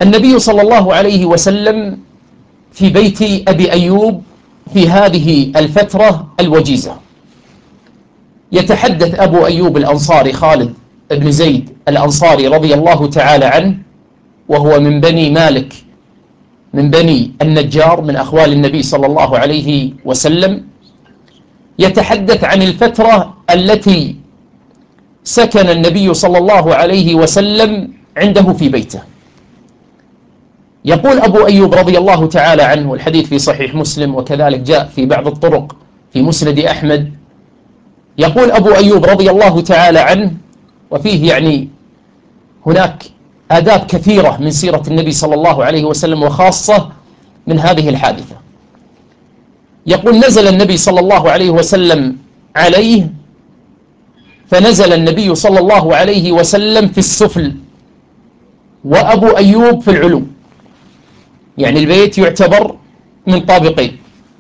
النبي صلى الله عليه وسلم في بيت أبي أيوب في هذه الفترة الوجيزة. يتحدث أبو أيوب الأنصاري خالد بن زيد الأنصاري رضي الله تعالى عنه، وهو من بني مالك من بني النجار من أخوال النبي صلى الله عليه وسلم. يتحدث عن الفترة التي سكن النبي صلى الله عليه وسلم عنده في بيته. يقول أبو أيوب رضي الله تعالى عنه، والحديث في صحيح مسلم وكذلك جاء في بعض الطرق في مسند أحمد. يقول أبو أيوب رضي الله تعالى عنه، وفيه يعني هناك آداب كثيرة من سيرة النبي صلى الله عليه وسلم وخاصة من هذه الحادثة. يقول: نزل النبي صلى الله عليه وسلم عليه، فنزل النبي صلى الله عليه وسلم في السفل وأبو أيوب في العلو، يعني البيت يعتبر من طابقين.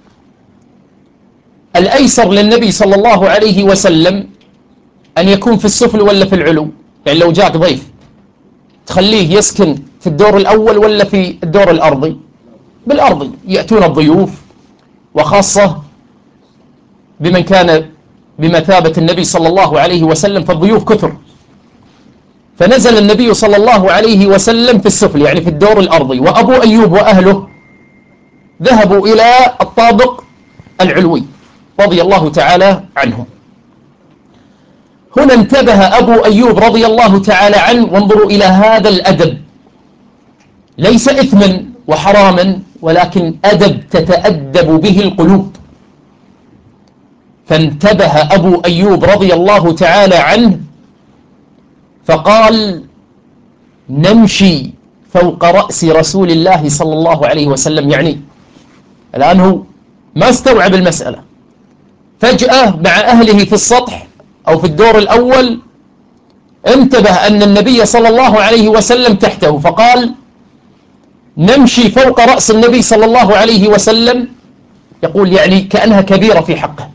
الأيسر للنبي صلى الله عليه وسلم أن يكون في السفل ولا في العلو؟ يعني لو جاك ضيف تخليه يسكن في الدور الأول ولا في الدور الأرضي؟ بالأرضي. يأتون الضيوف، وخاصة بمن كان بمثابة النبي صلى الله عليه وسلم، فالضيوف كثر. فنزل النبي صلى الله عليه وسلم في السفل يعني في الدور الأرضي، وأبو أيوب وأهله ذهبوا إلى الطابق العلوي رضي الله تعالى عنهم. هنا انتبه أبو أيوب رضي الله تعالى عنه، وانظروا إلى هذا الأدب، ليس إثما وحراما ولكن أدب تتأدب به القلوب. فانتبه أبو أيوب رضي الله تعالى عنه فقال: نمشي فوق رأس رسول الله صلى الله عليه وسلم. يعني الآن هو ما استوعب المسألة، فجأة مع أهله في السطح أو في الدور الأول انتبه أن النبي صلى الله عليه وسلم تحته، فقال: نمشي فوق رأس النبي صلى الله عليه وسلم. يقول يعني كأنها كبيرة في حقه.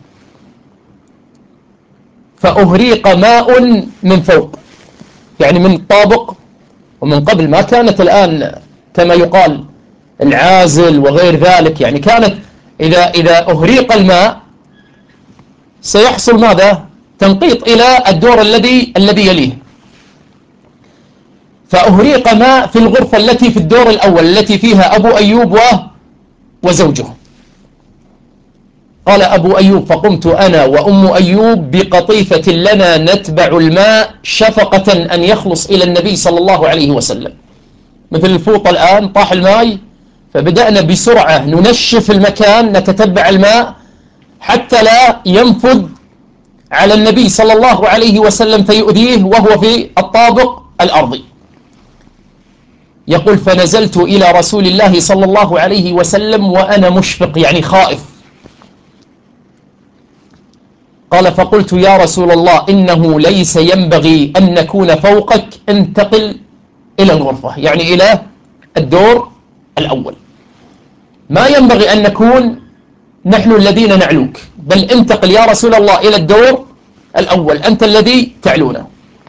فأهريق ماء من فوق، يعني من طابق، ومن قبل ما كانت الآن كما يقال العازل وغير ذلك، يعني كانت إذا أهريق الماء سيحصل ماذا؟ تنقيط إلى الدور الذي يليه. فأهريق ماء في الغرفة التي في الدور الأول التي فيها أبو أيوب وزوجه. قال أبو أيوب: فقمت أنا وأم أيوب بقطيفة لنا نتبع الماء شفقة أن يخلص إلى النبي صلى الله عليه وسلم. مثل الفوطة الآن طاح الماء، فبدأنا بسرعة ننشف المكان، نتتبع الماء حتى لا ينفذ على النبي صلى الله عليه وسلم فيؤذيه وهو في الطابق الأرضي. يقول: فنزلت إلى رسول الله صلى الله عليه وسلم وأنا مشفق، يعني خائف. قال: فقلت: يا رسول الله، إنه ليس ينبغي أن نكون فوقك، انتقل إلى الغرفة، يعني إلى الدور الأول. ما ينبغي أن نكون نحن الذين نعلوك، بل انتقل يا رسول الله إلى الدور الأول، أنت الذي تعلونا.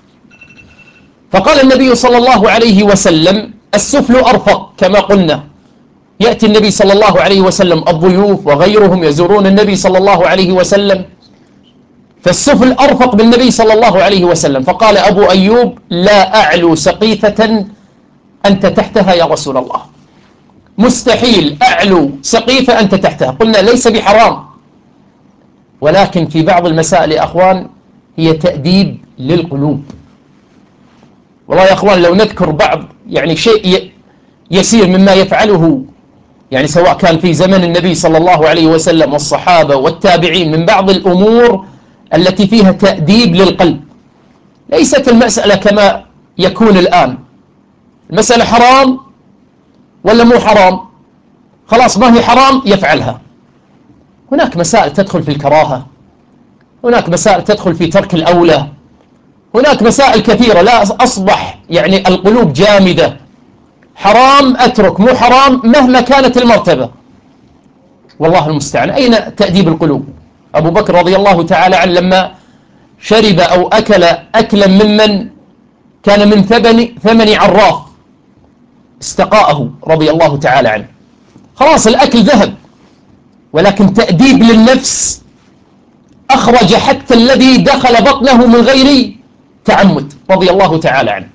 فقال النبي صلى الله عليه وسلم: السفل أرفق. كما قلنا يأتي النبي صلى الله عليه وسلم الضيوف وغيرهم يزورون النبي صلى الله عليه وسلم، فالسفل أرفق بالنبي صلى الله عليه وسلم. فقال أبو أيوب: لا أعلو سقيفة أنت تحتها يا رسول الله، مستحيل أعلو سقيفة أنت تحتها. قلنا ليس بحرام، ولكن في بعض المسائل يا أخوان هي تأديب للقلوب. والله يا أخوان لو نذكر بعض يعني شيء يسير مما يفعله، يعني سواء كان في زمن النبي صلى الله عليه وسلم والصحابة والتابعين، من بعض الأمور التي فيها تأديب للقلب. ليست المسألة كما يكون الآن، المسألة حرام ولا مو حرام، خلاص ما هي حرام يفعلها. هناك مسائل تدخل في الكراهة، هناك مسائل تدخل في ترك الأولى، هناك مسائل كثيرة. لا أصبح يعني القلوب جامدة، حرام أترك، مو حرام مهما كانت المرتبة. والله المستعان. أين تأديب القلوب؟ أبو بكر رضي الله تعالى عنه لما شرب أو أكل أكلا ممن كان من ثمن عراف، استقاءه رضي الله تعالى عنه. خلاص الأكل ذهب، ولكن تأديب للنفس أخرج حتى الذي دخل بطنه من غير تعمد رضي الله تعالى عنه.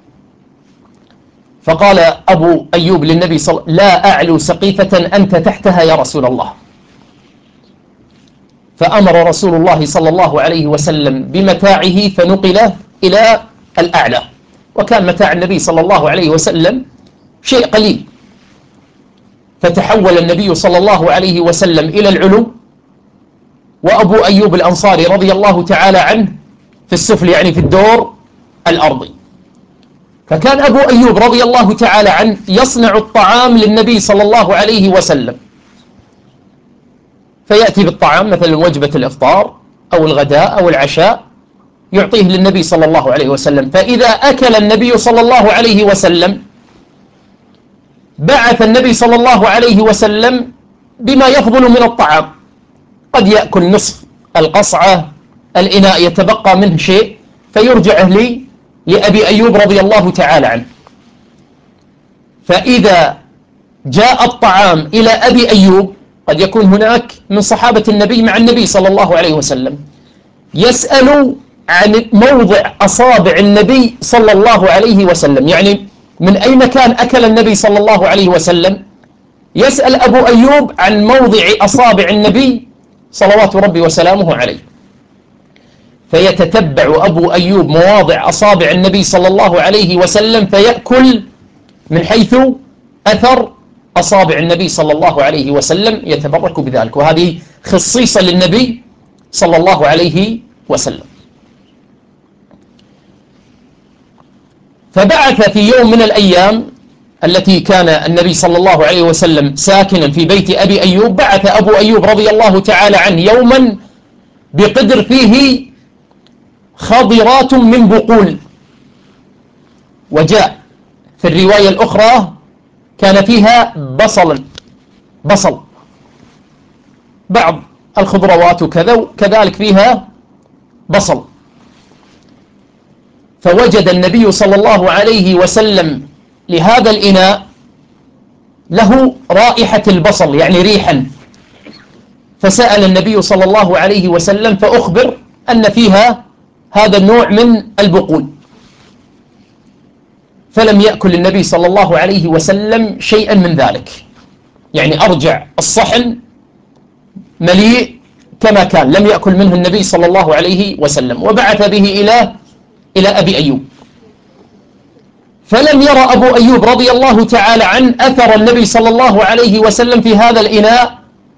فقال أبو أيوب للنبي صلى الله عليه وسلم: لا أعلو سقيفة أنت تحتها يا رسول الله. فأمر رسول الله صلى الله عليه وسلم بمتاعه فنقل إلى الأعلى، وكان متاع النبي صلى الله عليه وسلم شيء قليل. فتحول النبي صلى الله عليه وسلم إلى العلو، وأبو أيوب الأنصاري رضي الله تعالى عنه في السفل، يعني في الدور الأرضي. فكان أبو أيوب رضي الله تعالى عنه يصنع الطعام للنبي صلى الله عليه وسلم، فيأتي بالطعام مثلا وجبة الإفطار أو الغداء أو العشاء، يعطيه للنبي صلى الله عليه وسلم. فإذا أكل النبي صلى الله عليه وسلم بعث النبي صلى الله عليه وسلم بما يفضل من الطعام، قد يأكل نصف القصعة، الإناء يتبقى منه شيء، فيرجعه لأبي أيوب رضي الله تعالى عنه. فإذا جاء الطعام إلى أبي أيوب، قد يكون هناك من صحابة النبي مع النبي صلى الله عليه وسلم، يسأل عن موضع أصابع النبي صلى الله عليه وسلم، يعني من أي مكان أكل النبي صلى الله عليه وسلم. يسأل أبو أيوب عن موضع أصابع النبي صلوات ربي وسلامه عليه، فيتتبع أبو أيوب مواضع أصابع النبي صلى الله عليه وسلم، فيأكل من حيث أثر أصابع النبي صلى الله عليه وسلم، يتبرك بذلك. وهذه خصيصة للنبي صلى الله عليه وسلم. فبعث في يوم من الأيام التي كان النبي صلى الله عليه وسلم ساكنا في بيت أبي أيوب، بعث أبو أيوب رضي الله تعالى عنه يوما بقدر فيه خضرات من بقول، وجاء في الرواية الأخرى كان فيها بصل، بعض الخضروات وكذا، كذلك فيها بصل. فوجد النبي صلى الله عليه وسلم لهذا الإناء له رائحة البصل، يعني ريحا. فسأل النبي صلى الله عليه وسلم فأخبر أن فيها هذا النوع من البقول، فلم يأكل النبي صلى الله عليه وسلم شيئا من ذلك، يعني أرجع الصحن مليء كما كان، لم يأكل منه النبي صلى الله عليه وسلم. وبعث به إلى أبي أيوب، فلم يرى أبو أيوب رضي الله تعالى عنه أثر النبي صلى الله عليه وسلم في هذا الإناء،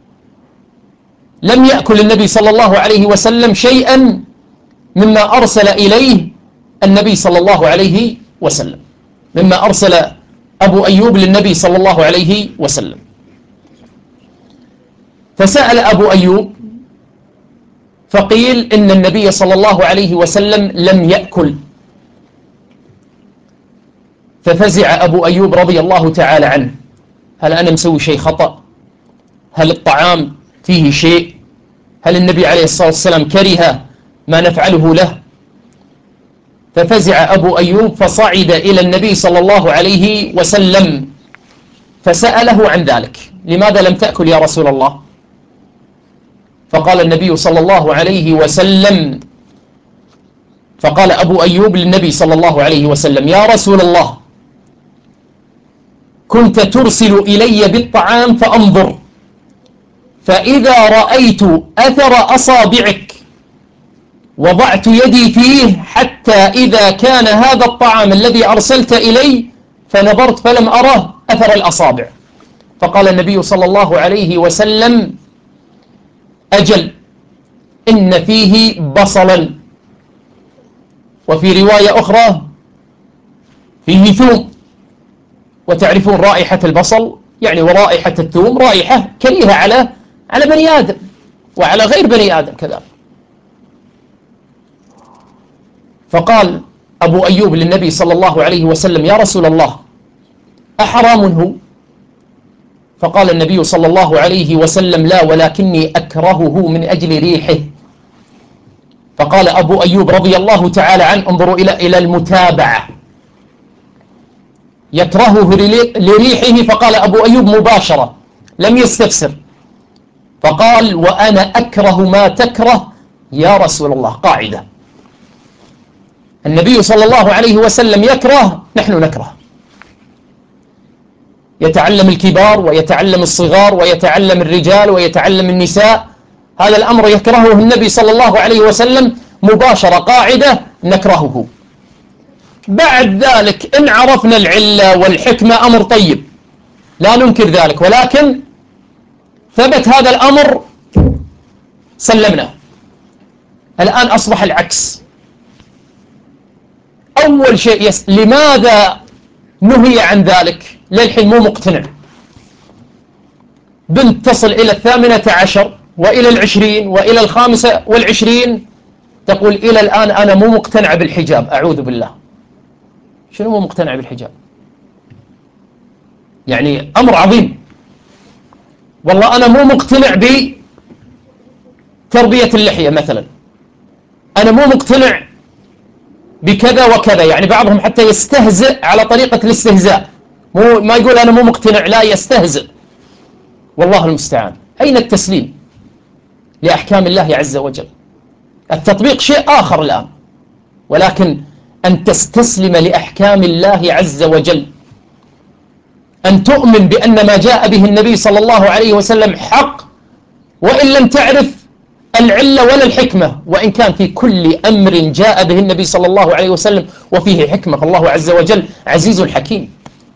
لم يأكل النبي صلى الله عليه وسلم شيئا مما أرسل إليه النبي صلى الله عليه وسلم، مما أرسل أبو أيوب للنبي صلى الله عليه وسلم. فسأل أبو أيوب فقيل إن النبي صلى الله عليه وسلم لم يأكل. ففزع أبو أيوب رضي الله تعالى عنه: هل أنا مسوي شيء خطأ؟ هل الطعام فيه شيء؟ هل النبي عليه الصلاة والسلام كره ما نفعله له؟ ففزع أبو أيوب فصعد إلى النبي صلى الله عليه وسلم فسأله عن ذلك: لماذا لم تأكل يا رسول الله؟ فقال النبي صلى الله عليه وسلم، فقال أبو أيوب للنبي صلى الله عليه وسلم: يا رسول الله، كنت ترسل إلي بالطعام فأنظر، فإذا رأيت أثر أصابعك وضعت يدي فيه، حتى إذا كان هذا الطعام الذي أرسلت إلي فنظرت فلم أره أثر الأصابع. فقال النبي صلى الله عليه وسلم: أجل، إن فيه بصلا، وفي رواية أخرى فيه ثوم، وتعرفون رائحة البصل يعني ورائحة الثوم رائحة كريهة على بني آدم وعلى غير بني آدم كذلك. فقال أبو أيوب للنبي صلى الله عليه وسلم: يا رسول الله، أحرام هو؟ فقال النبي صلى الله عليه وسلم: لا، ولكني أكرهه من أجل ريحه. فقال أبو أيوب رضي الله تعالى عنه: انظروا إلى المتابعة، يكرهه لريحه، فقال أبو أيوب مباشرة لم يستفسر، فقال وأنا أكره ما تكره يا رسول الله. قاعدة، النبي صلى الله عليه وسلم يكره، نحن نكره. يتعلم الكبار ويتعلم الصغار ويتعلم الرجال ويتعلم النساء، هذا الأمر يكرهه النبي صلى الله عليه وسلم مباشرة، قاعدة نكرهه. بعد ذلك إن عرفنا العلة والحكمة أمر طيب، لا ننكر ذلك، ولكن ثبت هذا الأمر سلمنا. الآن أصبح العكس. أول شيء لماذا نهي عن ذلك؟ للحين مو مقتنع. بنت تصل إلى 18 وإلى 20 وإلى 25 تقول إلى الآن أنا مو مقتنع بالحجاب. أعوذ بالله، شنو مو مقتنع بالحجاب؟ يعني أمر عظيم. والله أنا مو مقتنع بتربية اللحية مثلا، أنا مو مقتنع بكذا وكذا. يعني بعضهم حتى يستهزئ على طريقة الاستهزاء، ما يقول أنا مو مقتنع، لا يستهزئ. والله المستعان. أين التسليم لأحكام الله عز وجل؟ التطبيق شيء آخر الآن، ولكن أن تستسلم لأحكام الله عز وجل، أن تؤمن بأن ما جاء به النبي صلى الله عليه وسلم حق، وإن لم تعرف العلة ولا الحكمة، وإن كان في كل أمر جاء به النبي صلى الله عليه وسلم وفيه حكمة، فالله عز وجل عزيز حكيم.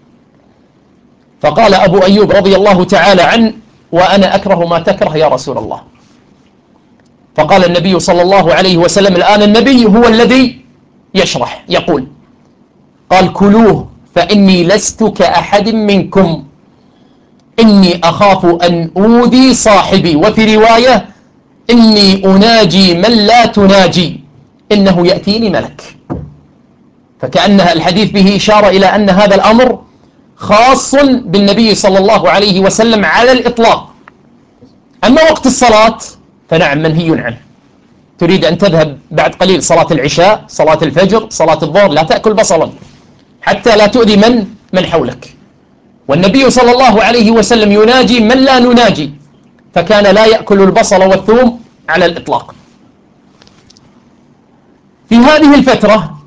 فقال أبو أيوب رضي الله تعالى عنه وأنا أكره ما تكره يا رسول الله. فقال النبي صلى الله عليه وسلم، الآن النبي هو الذي يشرح، يقول قال كلوه فإني لست كأحد منكم إني أخاف أن أوذي صاحبي، وفي رواية إني أناجي من لا تناجي إنه يأتيني ملك. فكأن الحديث به إشارة إلى أن هذا الأمر خاص بالنبي صلى الله عليه وسلم على الإطلاق. أما وقت الصلاة فنعم منهي عنه. تريد أن تذهب بعد قليل صلاة العشاء، صلاة الفجر، صلاة الظهر، لا تأكل بصلا حتى لا تؤذي من حولك. والنبي صلى الله عليه وسلم يناجي من لا نناجي، فكان لا يأكل البصل والثوم على الإطلاق. في هذه الفترة